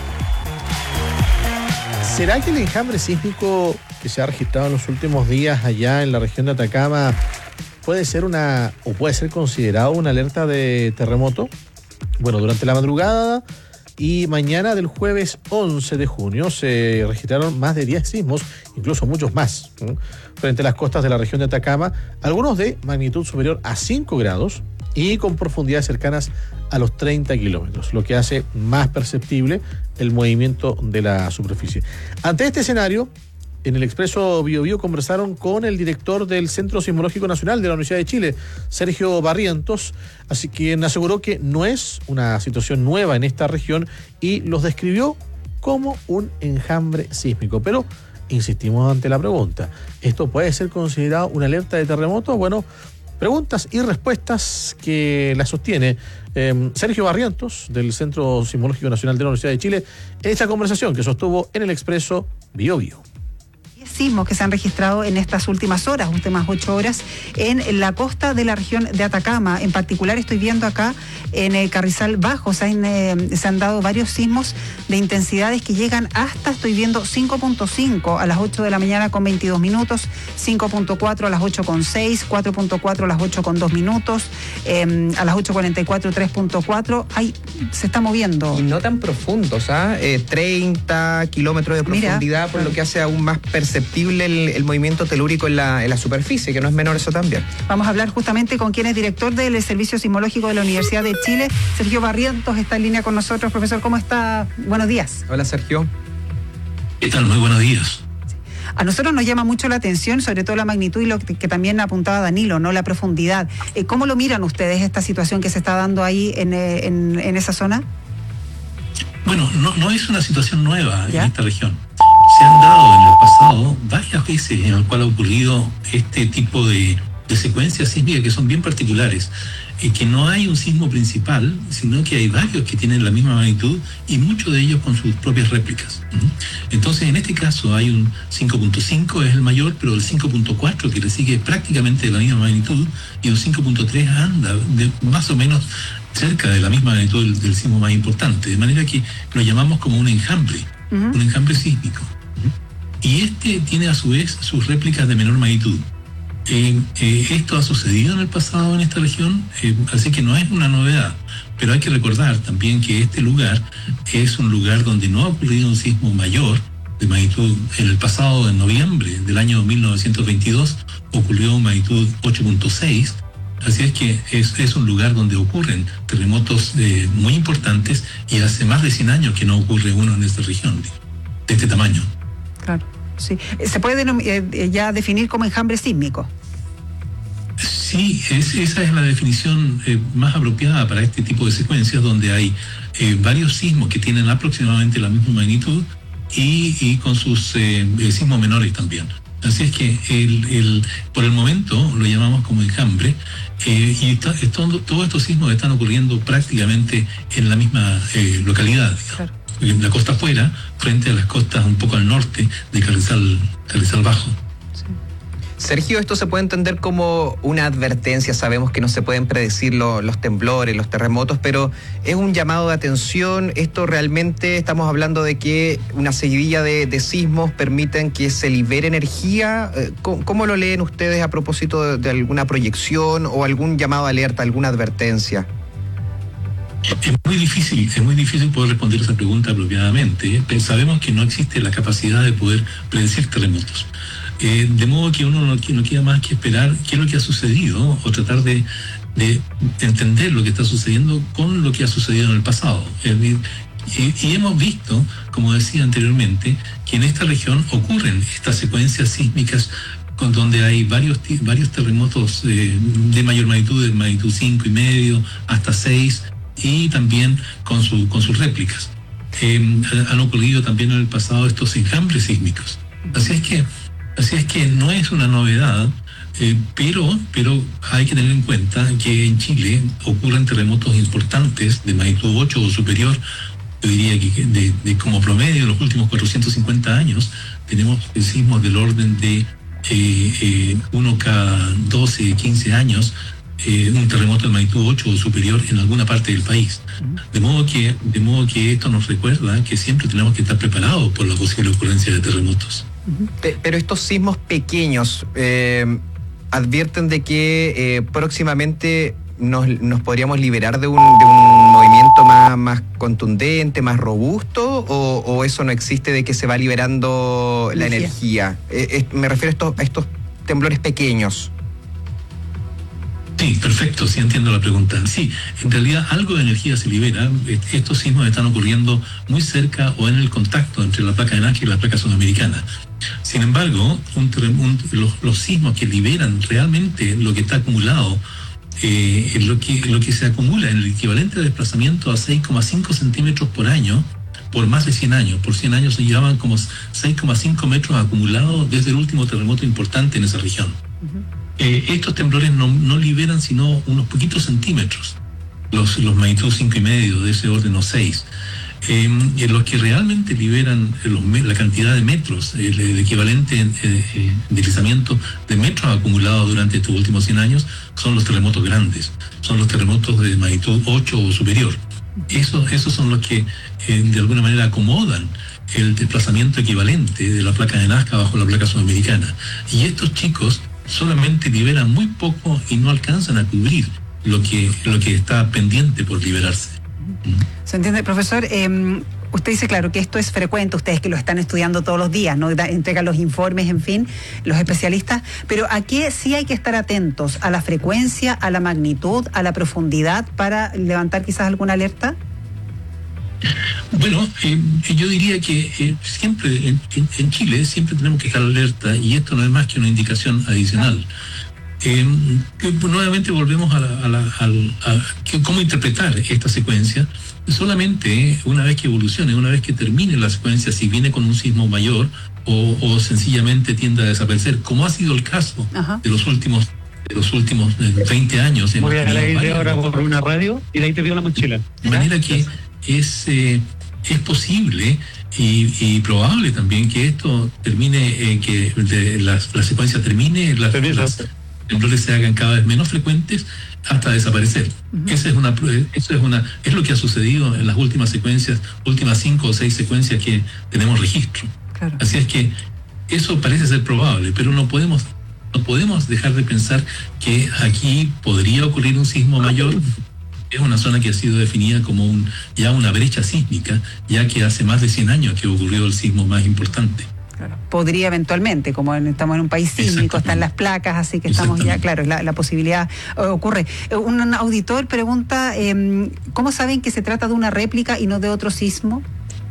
¿Será que el enjambre sísmico que se ha registrado en los últimos días allá en la región de Atacama puede ser una, o puede ser considerado una alerta de terremoto? Bueno, durante la madrugada y mañana del jueves once de junio se registraron más de diez sismos, incluso muchos más, ¿eh? frente a las costas de la región de Atacama, algunos de magnitud superior a cinco grados y con profundidades cercanas a los treinta kilómetros, lo que hace más perceptible el movimiento de la superficie. Ante este escenario, en el Expreso Bio Bio conversaron con el director del Centro Sismológico Nacional de la Universidad de Chile, Sergio Barrientos, así quien aseguró que no es una situación nueva en esta región y los describió como un enjambre sísmico. Pero insistimos ante la pregunta, ¿esto puede ser considerado una alerta de terremoto? Bueno, preguntas y respuestas que la sostiene eh, Sergio Barrientos del Centro Sismológico Nacional de la Universidad de Chile en esta conversación que sostuvo en el Expreso Bio Bio. Sismos que se han registrado en estas últimas horas, últimas ocho horas, en la costa de la región de Atacama. En particular estoy viendo acá en el Carrizal Bajo, se han, eh, se han dado varios sismos de intensidades que llegan hasta, estoy viendo, cinco punto cinco a las ocho de la mañana con veintidós minutos, cinco punto cuatro a las ocho con seis, cuatro punto cuatro a las ocho con dos minutos, eh, a las ocho cuarenta y cuatro tres punto cuatro, ahí se está moviendo. Y no tan profundos, ¿ah? Eh, treinta kilómetros de profundidad, Mira, por lo que hace aún más perceptible El, el movimiento telúrico en la, en la superficie, que no es menor eso también. Vamos a hablar justamente con quien es director del Servicio Sismológico de la Universidad de Chile, Sergio Barrientos, está en línea con nosotros. Profesor, ¿cómo está? Buenos días. Hola, Sergio. ¿Qué tal? Muy buenos días. A nosotros nos llama mucho la atención, sobre todo la magnitud y lo que, que también apuntaba Danilo, ¿no? La profundidad. Eh, ¿Cómo lo miran ustedes esta situación que se está dando ahí en, en, en esa zona? Bueno, no, no es una situación nueva ¿Ya? en esta región. Se han dado en el pasado varias veces en el cual ha ocurrido este tipo de, de secuencias sísmicas que son bien particulares, y que no hay un sismo principal, sino que hay varios que tienen la misma magnitud y muchos de ellos con sus propias réplicas. Entonces, en este caso hay un cinco punto cinco, es el mayor, pero el cinco punto cuatro que le sigue prácticamente de la misma magnitud, y un cinco punto tres anda de más o menos cerca de la misma magnitud del, del sismo más importante, de manera que lo llamamos como un enjambre, uh-huh. un enjambre sísmico. Y este tiene a su vez sus réplicas de menor magnitud. Eh, eh, esto ha sucedido en el pasado en esta región, eh, así que no es una novedad. Pero hay que recordar también que este lugar es un lugar donde no ha ocurrido un sismo mayor de magnitud. En el pasado, en noviembre del año mil novecientos veintidós, ocurrió magnitud ocho punto seis. Así es que es, es un lugar donde ocurren terremotos eh, muy importantes, y hace más de cien años que no ocurre uno en esta región de este tamaño. Claro, sí. ¿Se puede eh, ya definir como enjambre sísmico? Sí, es, esa es la definición eh, más apropiada para este tipo de secuencias, donde hay eh, varios sismos que tienen aproximadamente la misma magnitud y, y con sus eh, sismos menores también. Así es que el, el, por el momento lo llamamos como enjambre, eh, y está, esto, todos estos sismos están ocurriendo prácticamente en la misma eh, localidad, claro. En la costa afuera, frente a las costas un poco al norte de Carrizal, Carrizal Bajo. Sergio, esto se puede entender como una advertencia. Sabemos que no se pueden predecir lo, los temblores, los terremotos, pero es un llamado de atención. Esto realmente estamos hablando de que una seguidilla de, de sismos permiten que se libere energía. ¿Cómo, cómo lo leen ustedes a propósito de, de alguna proyección o algún llamado de alerta, alguna advertencia? Es muy difícil, es muy difícil poder responder esa pregunta apropiadamente, pero sabemos que no existe la capacidad de poder predecir terremotos. Eh, de modo que uno no, no queda más que esperar qué es lo que ha sucedido, o tratar de, de entender lo que está sucediendo con lo que ha sucedido en el pasado. Eh, y, y hemos visto, como decía anteriormente, que en esta región ocurren estas secuencias sísmicas con donde hay varios varios terremotos eh, de mayor magnitud, de magnitud cinco y medio hasta seis, y también con su con sus réplicas. Eh, han ocurrido también en el pasado estos enjambres sísmicos. Así es que Así es que no es una novedad Eh, pero, pero hay que tener en cuenta que en Chile ocurren terremotos importantes de magnitud ocho o superior. Yo diría que de, de como promedio de los últimos cuatrocientos cincuenta años tenemos sismos del orden de eh, eh, uno cada doce, quince años, eh, un terremoto de magnitud ocho o superior en alguna parte del país. De modo que, de modo que esto nos recuerda que siempre tenemos que estar preparados por la posible ocurrencia de terremotos. Pero estos sismos pequeños eh, advierten de que eh, próximamente nos, nos podríamos liberar de un, de un movimiento más, más contundente, más robusto, o, o eso no existe, de que se va liberando la energía. Eh, eh, me refiero a estos, a estos temblores pequeños. Sí, perfecto, sí entiendo la pregunta. Sí, en realidad algo de energía se libera. Estos sismos están ocurriendo muy cerca o en el contacto entre la placa de Nazca y la placa sudamericana. Sin embargo, un, un, los, los sismos que liberan realmente lo que está acumulado, eh, lo, que, lo que se acumula en el equivalente de desplazamiento a seis coma cinco centímetros por año, por más de cien años. Por cien años se llevaban como seis coma cinco metros acumulados desde el último terremoto importante en esa región. Uh-huh. Eh, estos temblores no, no liberan sino unos poquitos centímetros, los, los magnitud cinco y medio de ese orden o seis. Eh, los que realmente liberan los, la cantidad de metros, el, el equivalente en eh, eh, deslizamiento de metros acumulados durante estos últimos cien años, son los terremotos grandes, son los terremotos de magnitud ocho o superior. Esos, esos son los que eh, de alguna manera acomodan el desplazamiento equivalente de la placa de Nazca bajo la placa sudamericana. Y estos chicos solamente liberan muy poco y no alcanzan a cubrir lo que, lo que está pendiente por liberarse. ¿Se entiende, profesor? Eh, usted dice, claro, que esto es frecuente, ustedes que lo están estudiando todos los días, ¿no? Da, entregan los informes, en fin, los especialistas, pero ¿a qué sí hay que estar atentos? ¿A la frecuencia, a la magnitud, a la profundidad para levantar quizás alguna alerta? Bueno, eh, yo diría que eh, siempre en, en, en Chile siempre tenemos que estar alerta, y esto no es más que una indicación adicional. Eh, que, pues, nuevamente volvemos a, la, a, la, a, a que, cómo interpretar esta secuencia. Solamente una vez que evolucione, una vez que termine la secuencia, si viene con un sismo mayor o, o sencillamente tiende a desaparecer, como ha sido el caso Ajá. de los últimos de los últimos veinte años. Voy a aire ahora por una radio y de ahí te pido la mochila. De manera que es, eh, es posible y, y probable también que esto termine, eh, que de, la, la secuencia termine, las, las temblores se hagan cada vez menos frecuentes hasta desaparecer. Uh-huh. Esa es una, eso es una, es lo que ha sucedido en las últimas secuencias, últimas cinco o seis secuencias que tenemos registro. Claro. Así es que eso parece ser probable, pero no podemos, no podemos dejar de pensar que aquí podría ocurrir un sismo mayor. Es una zona que ha sido definida como un, ya una brecha sísmica, ya que hace más de cien años que ocurrió el sismo más importante. Claro. Podría eventualmente, como en, estamos en un país sísmico, están las placas, así que estamos ya, claro, la, la posibilidad eh, ocurre. Eh, un auditor pregunta, eh, ¿cómo saben que se trata de una réplica y no de otro sismo?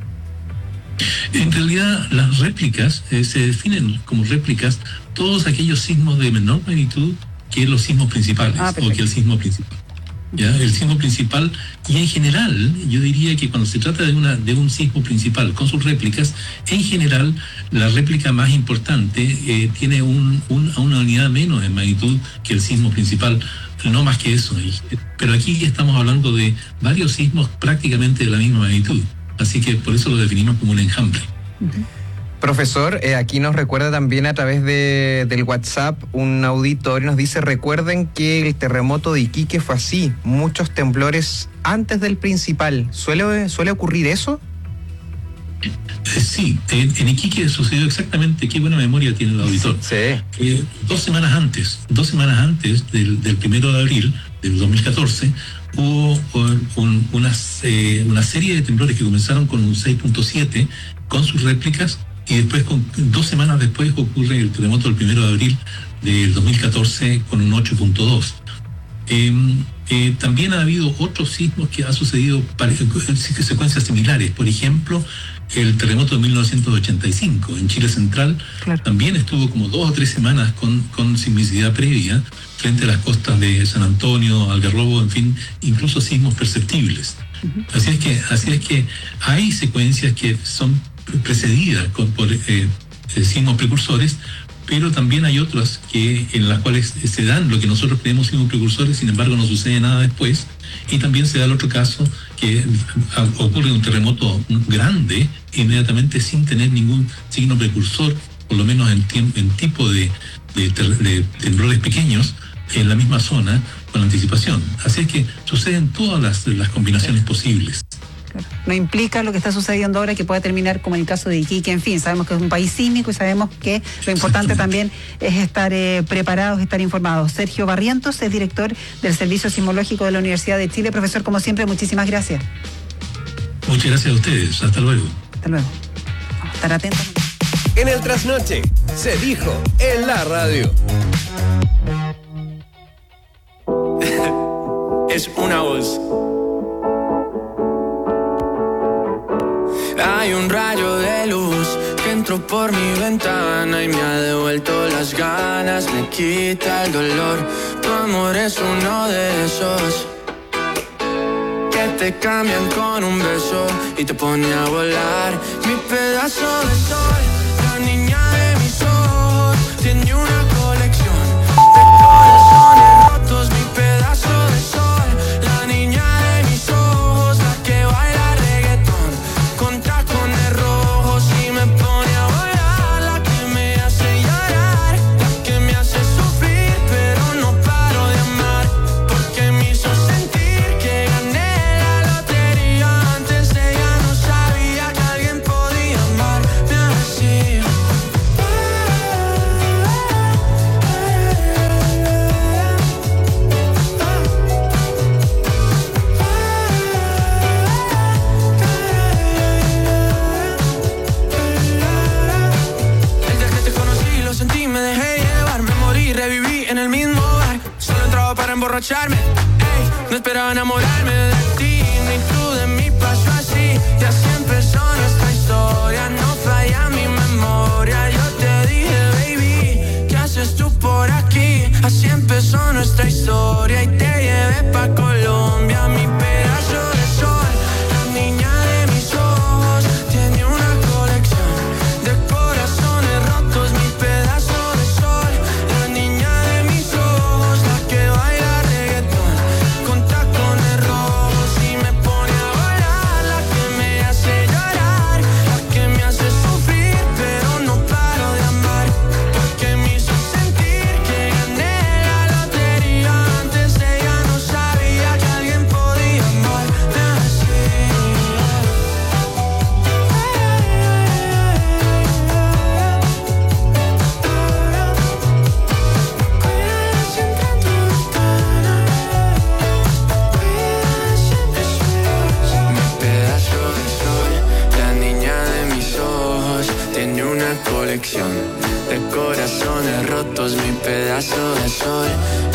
En realidad, las réplicas eh, se definen como réplicas todos aquellos sismos de menor magnitud que los sismos principales, ah, o que el sismo principal. ¿Ya? El sismo principal, y en general yo diría que cuando se trata de una de un sismo principal con sus réplicas, en general la réplica más importante eh, tiene un, un, una unidad menos en magnitud que el sismo principal, no más que eso. Pero aquí estamos hablando de varios sismos prácticamente de la misma magnitud, así que por eso lo definimos como un enjambre. Uh-huh. Profesor, eh, aquí nos recuerda también a través de, del WhatsApp un auditor y nos dice, recuerden que el terremoto de Iquique fue así, muchos temblores antes del principal. ¿Suele, suele ocurrir eso? Eh, sí, en, en Iquique sucedió exactamente, qué buena memoria tiene el auditor. Sí. Eh, dos semanas antes, dos semanas antes del, del primero de abril del dos mil catorce, hubo un, una, eh, una serie de temblores que comenzaron con un seis punto siete con sus réplicas. Y después, con, dos semanas después, ocurre el terremoto del primero de abril del dos mil catorce con un ocho punto dos. Eh, eh, también ha habido otros sismos que han sucedido para, secuencias similares. Por ejemplo, el terremoto de mil novecientos ochenta y cinco en Chile Central, claro, también estuvo como dos o tres semanas con, con sismicidad previa frente a las costas de San Antonio, Algarrobo, en fin, incluso sismos perceptibles. Uh-huh. Así es que, así es que hay secuencias que son precedidas con, por eh, sismos precursores, pero también hay otras que en las cuales se dan lo que nosotros creemos ser precursores, sin embargo no sucede nada después. Y también se da el otro caso que ocurre un terremoto grande inmediatamente sin tener ningún signo precursor, por lo menos en, en tipo de, de, de temblores pequeños en la misma zona con anticipación. Así es que suceden todas las, las combinaciones posibles. No implica lo que está sucediendo ahora que pueda terminar como en el caso de Iquique. En fin, sabemos que es un país sísmico y sabemos que lo importante también es estar eh, preparados, estar informados. Sergio Barrientos es director del Servicio Sismológico de la Universidad de Chile. Profesor, como siempre, muchísimas gracias. Muchas gracias a ustedes. Hasta luego. Hasta luego. Vamos a estar atentos. En el trasnoche se dijo en la radio. Es una voz. Hay un rayo de luz que entró por mi ventana y me ha devuelto las ganas, me quita el dolor. Tu amor es uno de esos que te cambian con un beso y te pone a volar. Mi pedazo de sol, la niña de mis ojos, tiene una colección de corazones rotos. Mi pedazo de sol, la niña de mis ojos, la que baila reggaetón con tacones rojos y me pone a volar. La que me hace llorar, la que me hace sufrir, pero no paro de amar, porque me hizo sentir que gané la lotería. Antes de ella no sabía que alguien podía amarme así. Desde que te conocí lo sentí, me dejé llevar, me morí, reviví en el mismo bar. Solo entraba para emborracharme, ey, no esperaba enamorarme de ti, ni tú de mí. Pasó así y así empezó nuestra historia. No falla mi memoria, yo te dije, baby, ¿qué haces tú por aquí? Así empezó nuestra historia y te llevé pa' Colombia. Mi pedazo de sol, la niña de mis ojos, tiene una colección de corazones rotos. Mi pedazo de sol, la niña de mis ojos, la que baila reggaetón con tacones rojos y me pone a volar. La que me hace llorar, la que me hace sufrir, pero no paro de amar, porque me hizo sentir que gané la lotería. Antes de ella no sabía que alguien podía amarme así. Mi pedazo de sol, la niña de mis ojos, tiene una colección de corazones rotos. Mi pedazo de sol,